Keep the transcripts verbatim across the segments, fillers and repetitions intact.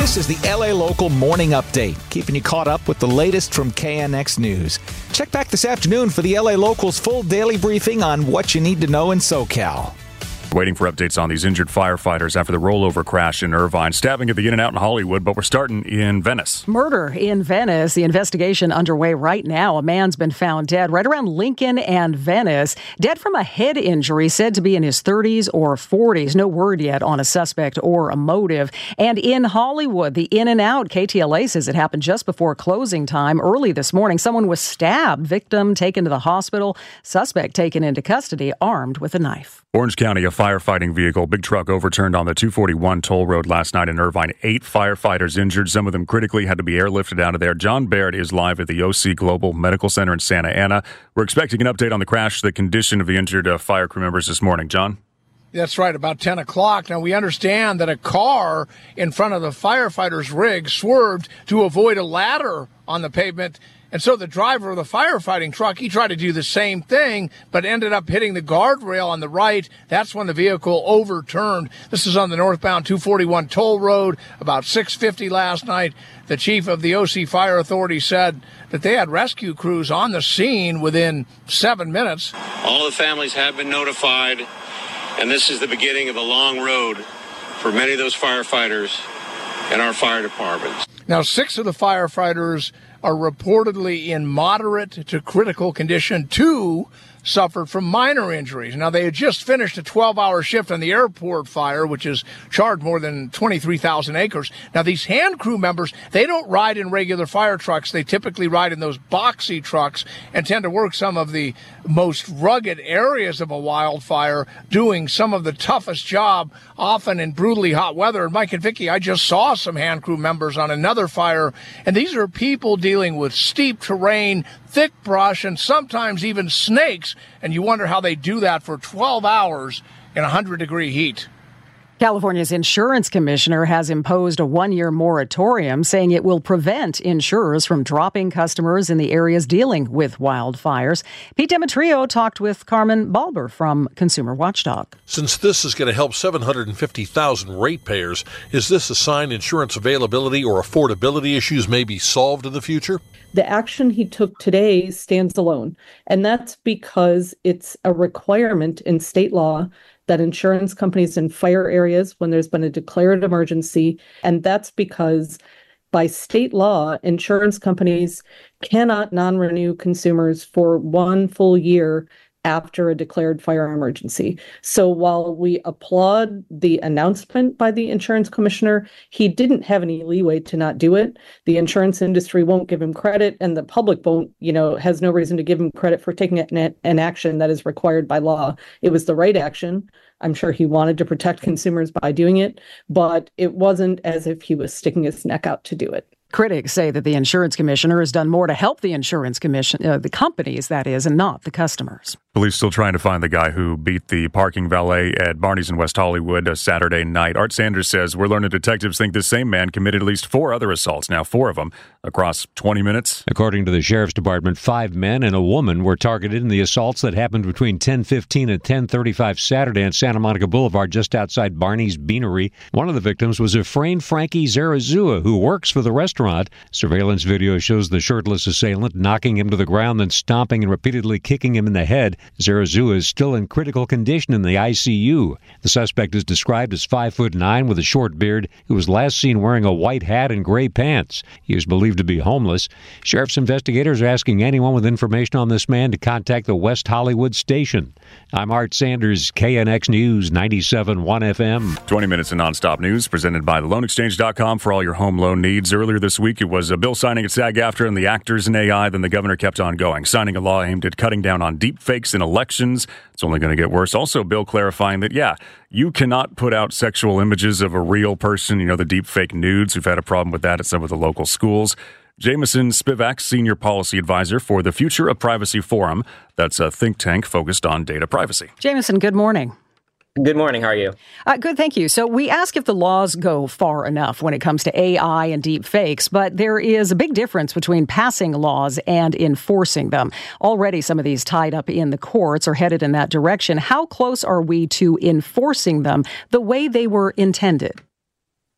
This is the L A Local Morning Update, keeping you caught up with the latest from K N X News. Check back this afternoon for the L A Local's full daily briefing on what you need to know in SoCal. Waiting for updates on these injured firefighters after the rollover crash in Irvine. Stabbing at the In-N-Out in Hollywood, but we're starting in Venice. Murder in Venice. The investigation underway right now. A man's been found dead right around Lincoln and Venice. Dead from a head injury, said to be in his thirties or forties. No word yet on a suspect or a motive. And in Hollywood, the In-N-Out, K T L A says it happened just before closing time early this morning. Someone was stabbed. Victim taken to the hospital. Suspect taken into custody, armed with a knife. Orange County, a firefighting vehicle, big truck overturned on the two forty-one toll road last night in Irvine. Eight firefighters injured, some of them critically, had to be airlifted out of there. John Baird is live at the O C Global Medical Center in Santa Ana. We're expecting an update on the crash, the condition of the injured uh, fire crew members this morning. John? That's right, about ten o'clock. Now, we understand that a car in front of the firefighters' rig swerved to avoid a ladder on the pavement. And so the driver of the firefighting truck, he tried to do the same thing, but ended up hitting the guardrail on the right. That's when the vehicle overturned. This is on the northbound two forty-one toll road, about six fifty last night. The chief of the O C Fire Authority said that they had rescue crews on the scene within seven minutes. All the families have been notified, and this is the beginning of a long road for many of those firefighters and our fire departments. Now, six of the firefighters are reportedly in moderate to critical condition. Two suffered from minor injuries. Now, they had just finished a twelve-hour shift on the airport fire, which has charred more than twenty-three thousand acres. Now, these hand crew members, they don't ride in regular fire trucks. They typically ride in those boxy trucks and tend to work some of the most rugged areas of a wildfire, doing some of the toughest job, often in brutally hot weather. And Mike and Vicky, I just saw some hand crew members on another fire, and these are people dealing with steep terrain, thick brush, and sometimes even snakes, and you wonder how they do that for twelve hours in one hundred degree heat. California's insurance commissioner has imposed a one-year moratorium, saying it will prevent insurers from dropping customers in the areas dealing with wildfires. Pete Demetrio talked with Carmen Balber from Consumer Watchdog. Since this is going to help seven hundred fifty thousand ratepayers, is this a sign insurance availability or affordability issues may be solved in the future? The action he took today stands alone, and that's because it's a requirement in state law that insurance companies in fire areas, when there's been a declared emergency, and that's because by state law, insurance companies cannot non-renew consumers for one full year after a declared fire emergency. So while we applaud the announcement by the insurance commissioner, he didn't have any leeway to not do it. The insurance industry won't give him credit, and the public won't, you know, has no reason to give him credit for taking an, an action that is required by law. It was the right action. I'm sure he wanted to protect consumers by doing it, but it wasn't as if he was sticking his neck out to do it. Critics say that the insurance commissioner has done more to help the insurance commission, uh, the companies, that is, and not the customers. Police still trying to find the guy who beat the parking valet at Barney's in West Hollywood a Saturday night. Art Sanders says we're learning detectives think this same man committed at least four other assaults, now four of them, across twenty minutes. According to the Sheriff's Department, five men and a woman were targeted in the assaults that happened between ten fifteen and ten thirty-five Saturday on Santa Monica Boulevard, just outside Barney's Beanery. One of the victims was Efrain Frankie Zarazua, who works for the restaurant. Surveillance video shows the shirtless assailant knocking him to the ground, then stomping and repeatedly kicking him in the head. Zarazua is still in critical condition in the I C U. The suspect is described as five foot nine with a short beard, who was last seen wearing a white hat and gray pants. He is believed to be homeless. Sheriff's investigators are asking anyone with information on this man to contact the West Hollywood station. I'm Art Sanders, K N X News, ninety-seven point one F M. twenty minutes of nonstop news presented by the loan exchange dot com for all your home loan needs. Earlier this week, it was a bill signing at SAG-AFTRA and the actors in A I. Then the governor kept on going, signing a law aimed at cutting down on deep fakes in elections. It's only going to get worse. Also, a bill clarifying that, yeah, you cannot put out sexual images of a real person, you know, the deep fake nudes. We've had a problem with that at some of the local schools. Jameson Spivak, Senior Policy Advisor for the Future of Privacy Forum. That's a think tank focused on data privacy. Jameson, good morning. Good morning. How are you? Uh, good, thank you. So we ask if the laws go far enough when it comes to A I and deep fakes, but there is a big difference between passing laws and enforcing them. Already some of these tied up in the courts are headed in that direction. How close are we to enforcing them the way they were intended?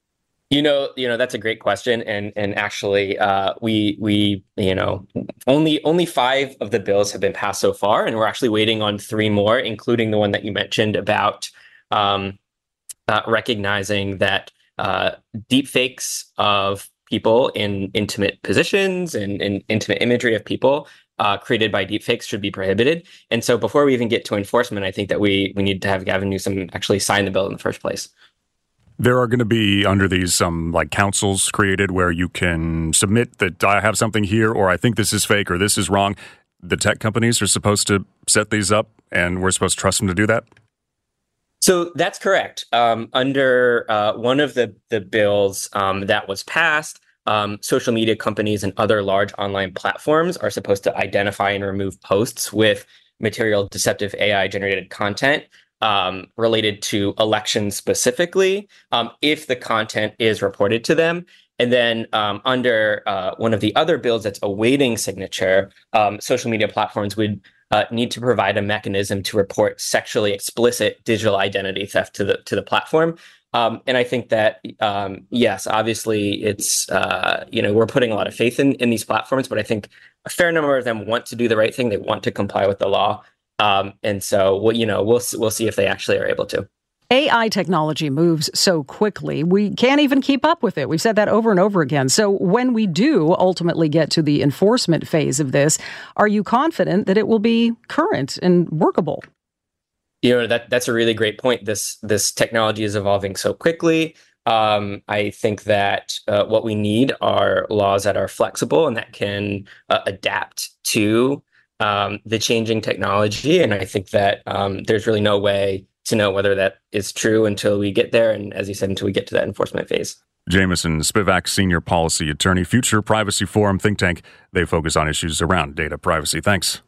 You know, you know that's a great question, and and actually, uh, we we you know only only five of the bills have been passed so far, and we're actually waiting on three more, including the one that you mentioned about um, uh, recognizing that uh, deep fakes of people in intimate positions and, and intimate imagery of people uh, created by deepfakes should be prohibited. And so, before we even get to enforcement, I think that we we need to have Gavin Newsom actually sign the bill in the first place. There are going to be under these some like councils created where you can submit that I have something here, or I think this is fake, or this is wrong. The tech companies are supposed to set these up, and we're supposed to trust them to do that. So that's correct. Um, under uh, one of the the bills um, that was passed, um, social media companies and other large online platforms are supposed to identify and remove posts with material deceptive A I generated content Um, related to elections specifically, um, if the content is reported to them. And then um, under uh, one of the other bills that's awaiting signature, um, social media platforms would uh, need to provide a mechanism to report sexually explicit digital identity theft to the to the platform. Um, and I think that, um, yes, obviously it's, uh, you know, we're putting a lot of faith in, in these platforms, but I think a fair number of them want to do the right thing. They want to comply with the law. Um, and so, well, you know, we'll we'll see if they actually are able to. A I technology moves so quickly, we can't even keep up with it. We've said that over and over again. So when we do ultimately get to the enforcement phase of this, are you confident that it will be current and workable? You know, that that's a really great point. This this technology is evolving so quickly. Um, I think that uh, what we need are laws that are flexible and that can uh, adapt to Um, the changing technology. And I think that um, there's really no way to know whether that is true until we get there. And as you said, until we get to that enforcement phase. Jameson Spivak, Senior Policy Attorney, Future Privacy Forum think tank. They focus on issues around data privacy. Thanks.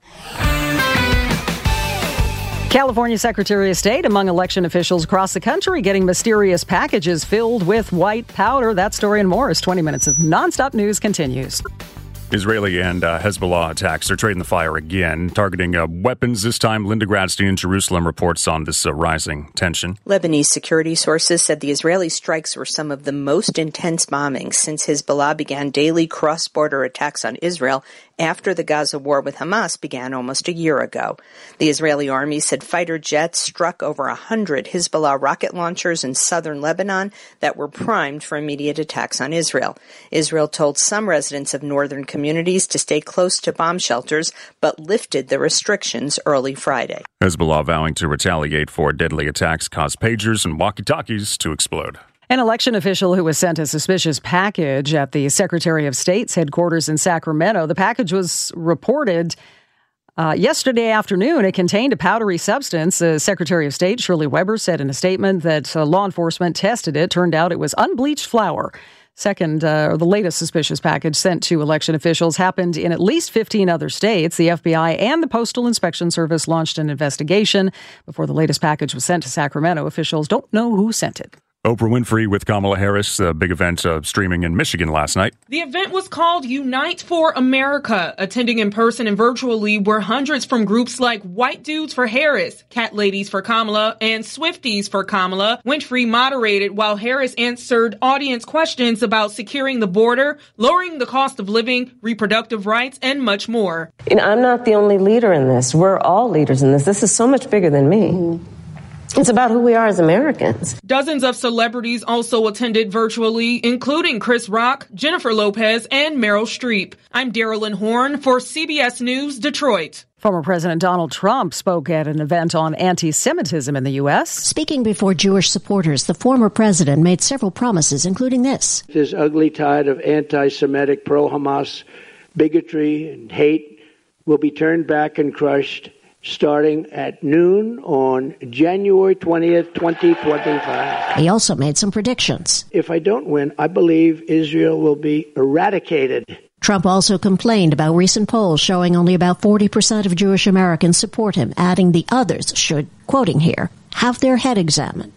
California Secretary of State among election officials across the country getting mysterious packages filled with white powder. That story and more as twenty minutes of nonstop news continues. Israeli and uh, Hezbollah attacks are trading the fire again, targeting uh, weapons this time. Linda Gradstein in Jerusalem reports on this uh, rising tension. Lebanese security sources said the Israeli strikes were some of the most intense bombings since Hezbollah began daily cross-border attacks on Israel after the Gaza war with Hamas began almost a year ago. The Israeli army said fighter jets struck over one hundred Hezbollah rocket launchers in southern Lebanon that were primed for immediate attacks on Israel. Israel told some residents of northern communities to stay close to bomb shelters, but lifted the restrictions early Friday. Hezbollah vowing to retaliate for deadly attacks caused pagers and walkie-talkies to explode. An election official who was sent a suspicious package at the Secretary of State's headquarters in Sacramento. The package was reported uh, yesterday afternoon. It contained a powdery substance. The Secretary of State, Shirley Weber, said in a statement that uh, law enforcement tested it. Turned out it was unbleached flour. Second, uh, or the latest suspicious package sent to election officials happened in at least fifteen other states. The F B I and the Postal Inspection Service launched an investigation before the latest package was sent to Sacramento. Officials don't know who sent it. Oprah Winfrey with Kamala Harris, a big event uh, streaming in Michigan last night. The event was called Unite for America. Attending in person and virtually were hundreds from groups like White Dudes for Harris, Cat Ladies for Kamala, and Swifties for Kamala. Winfrey moderated while Harris answered audience questions about securing the border, lowering the cost of living, reproductive rights, and much more. And I'm not the only leader in this. We're all leaders in this. This is so much bigger than me. Mm-hmm. It's about who we are as Americans. Dozens of celebrities also attended virtually, including Chris Rock, Jennifer Lopez, and Meryl Streep. I'm Darylyn Horn for C B S News, Detroit. Former President Donald Trump spoke at an event on anti-Semitism in the U S. Speaking before Jewish supporters, the former president made several promises, including this. This ugly tide of anti-Semitic, pro-Hamas bigotry and hate will be turned back and crushed starting at noon on January twentieth, twenty twenty-five. He also made some predictions. If I don't win, I believe Israel will be eradicated. Trump also complained about recent polls showing only about forty percent of Jewish Americans support him, adding the others should, quoting here, have their head examined.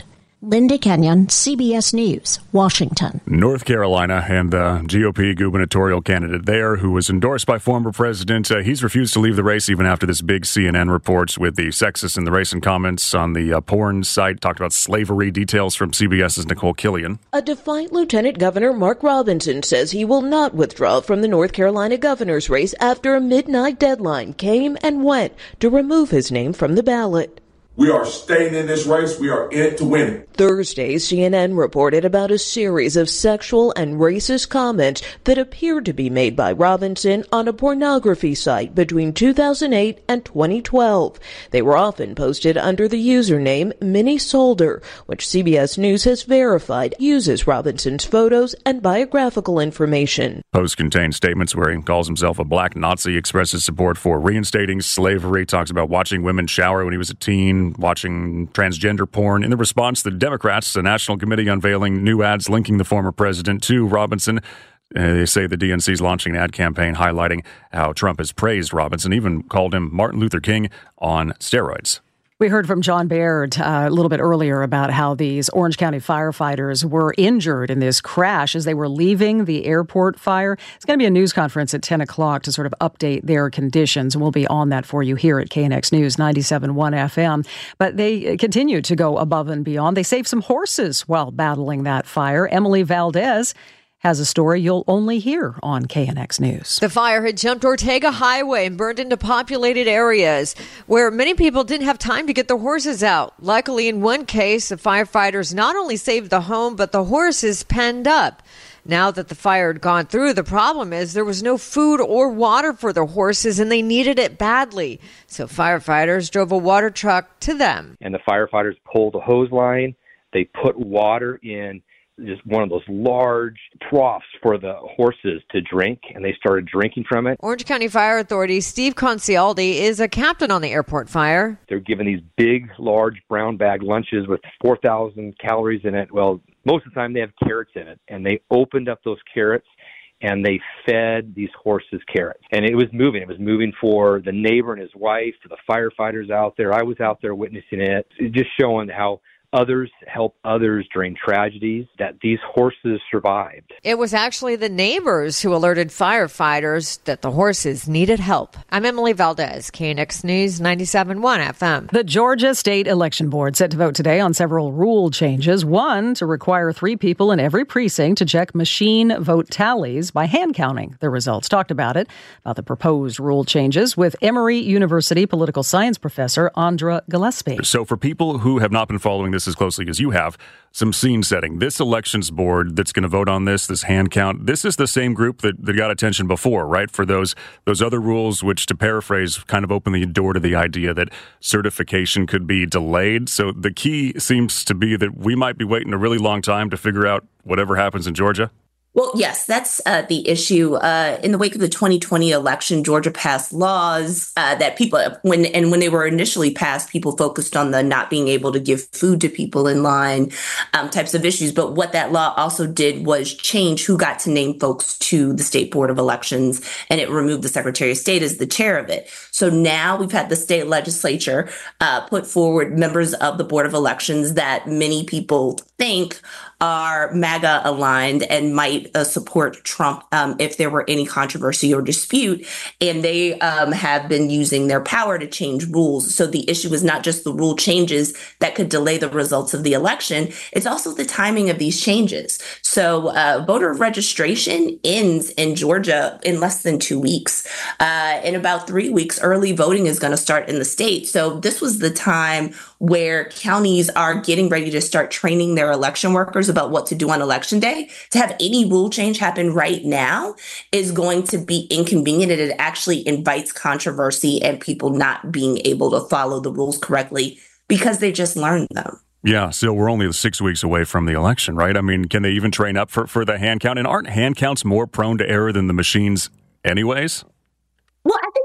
Linda Kenyon, C B S News, Washington. North Carolina and the G O P gubernatorial candidate there, who was endorsed by former president, uh, he's refused to leave the race even after this big C N N report with the sexist in the race and comments on the uh, porn site. Talked about slavery. Details from CBS's Nicole Killian. A defiant Lieutenant Governor Mark Robinson says he will not withdraw from the North Carolina governor's race after a midnight deadline came and went to remove his name from the ballot. We are staying in this race. We are in it to win it. Thursday, C N N reported about a series of sexual and racist comments that appeared to be made by Robinson on a pornography site between two thousand eight and twenty twelve. They were often posted under the username Minnie Solder, which C B S News has verified uses Robinson's photos and biographical information. Posts contain statements where he calls himself a black Nazi, expresses support for reinstating slavery, talks about watching women shower when he was a teen, watching transgender porn. In the response, the Democrats, the National Committee, unveiling new ads linking the former president to Robinson. Uh, they say the D N C is launching an ad campaign highlighting how Trump has praised Robinson, even called him Martin Luther King on steroids. We heard from John Baird uh, a little bit earlier about how these Orange County firefighters were injured in this crash as they were leaving the airport fire. It's going to be a news conference at ten o'clock to sort of update their conditions. We'll be on that for you here at K N X News ninety-seven point one F M. But they continue to go above and beyond. They saved some horses while battling that fire. Emily Valdez has a story you'll only hear on K N X News. The fire had jumped Ortega Highway and burned into populated areas where many people didn't have time to get their horses out. Luckily, in one case, the firefighters not only saved the home, but the horses penned up. Now that the fire had gone through, the problem is there was no food or water for the horses, and they needed it badly. So firefighters drove a water truck to them. And the firefighters pulled a hose line. They put water in just one of those large troughs for the horses to drink, and they started drinking from it. Orange County Fire Authority Steve Concialdi is a captain on the airport fire. They're given these big, large brown bag lunches with four thousand calories in it. Well, most of the time they have carrots in it, and they opened up those carrots and they fed these horses carrots. And it was moving. It was moving for the neighbor and his wife, for the firefighters out there. I was out there witnessing it, just showing how others help others during tragedies, that these horses survived. It was actually the neighbors who alerted firefighters that the horses needed help. I'm Emily Valdez, K N X News ninety-seven point one F M. The Georgia State Election Board set to vote today on several rule changes. One, to require three people in every precinct to check machine vote tallies by hand counting the results. Talked about it, about the proposed rule changes, with Emory University political science professor Andra Gillespie. So for people who have not been following this as closely as you have, some scene setting. This elections board that's going to vote on this, this hand count, this is the same group that, that got attention before, right? For those those other rules, which, to paraphrase, kind of open the door to the idea that certification could be delayed. So the key seems to be that we might be waiting a really long time to figure out whatever happens in Georgia. Well, yes, that's uh, the issue. Uh, in the wake of the twenty twenty election, Georgia passed laws uh, that people, when and when they were initially passed, people focused on the not being able to give food to people in line um, types of issues. But what that law also did was change who got to name folks to the State Board of Elections, and it removed the Secretary of State as the chair of it. So now we've had the state legislature uh, put forward members of the Board of Elections that many people think are MAGA aligned and might uh, support Trump um, if there were any controversy or dispute. And they um, have been using their power to change rules. So the issue is not just the rule changes that could delay the results of the election. It's also the timing of these changes. So uh, voter registration ends in Georgia in less than two weeks. Uh, in about three weeks, early voting is going to start in the state. So this was the time where counties are getting ready to start training their election workers about what to do on election day. To have any rule change happen right now is going to be inconvenient, and it actually invites controversy and people not being able to follow the rules correctly because they just learned them. Yeah, so we're only six weeks away from the election, right? I mean, can they even train up for, for the hand count? And aren't hand counts more prone to error than the machines anyways? Well, I think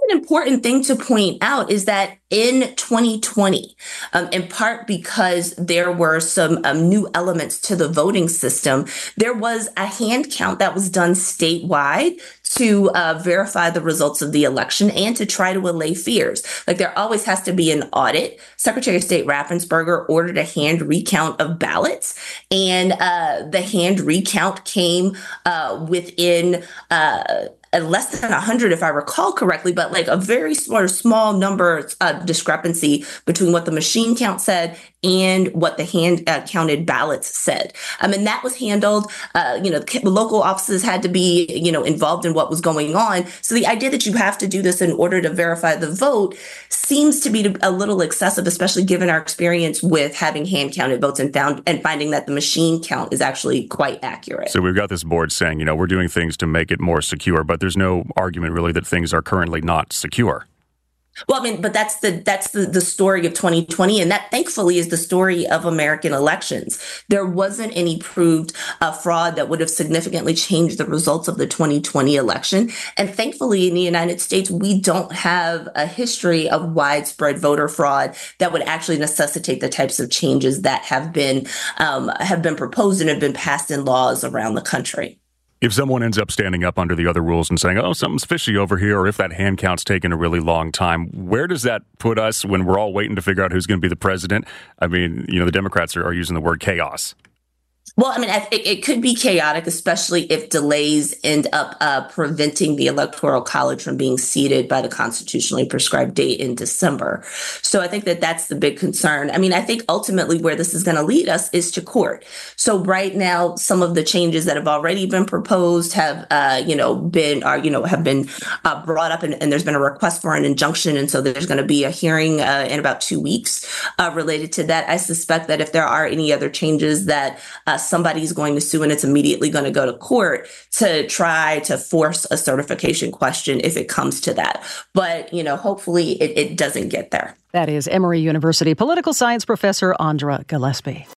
an important thing to point out is that in twenty twenty, um, in part because there were some um, new elements to the voting system, there was a hand count that was done statewide to uh, verify the results of the election and to try to allay fears. Like there always has to be an audit. Secretary of State Raffensperger ordered a hand recount of ballots, and uh, the hand recount came uh, within uh, less than one hundred, if I recall correctly, but like a very small, small number uh, discrepancy between what the machine count said and what the hand uh, counted ballots said. I mean, that was handled, uh, you know, the local offices had to be, you know, involved in what was going on. So the idea that you have to do this in order to verify the vote seems to be a little excessive, especially given our experience with having hand counted votes and found and finding that the machine count is actually quite accurate. So we've got this board saying, you know, we're doing things to make it more secure, but there's no argument really that things are currently not secure. Well, I mean, but that's the that's the, the story of twenty twenty. And that, thankfully, is the story of American elections. There wasn't any proved uh, fraud that would have significantly changed the results of the twenty twenty election. And thankfully, in the United States, we don't have a history of widespread voter fraud that would actually necessitate the types of changes that have been um, have been proposed and have been passed in laws around the country. If someone ends up standing up under the other rules and saying, oh, something's fishy over here, or if that hand count's taken a really long time, where does that put us when we're all waiting to figure out who's going to be the president? I mean, you know, the Democrats are, are using the word chaos. Well, I mean, I think it could be chaotic, especially if delays end up uh, preventing the Electoral College from being seated by the constitutionally prescribed date in December. So I think that that's the big concern. I mean, I think ultimately where this is going to lead us is to court. So right now, some of the changes that have already been proposed have, uh, you know, been are, you know, have been uh, brought up, and, and there's been a request for an injunction. And so there's going to be a hearing uh, in about two weeks uh, related to that. I suspect that if there are any other changes that uh, somebody's going to sue, and it's immediately going to go to court to try to force a certification question if it comes to that. But, you know, hopefully it, it doesn't get there. That is Emory University political science professor Andra Gillespie.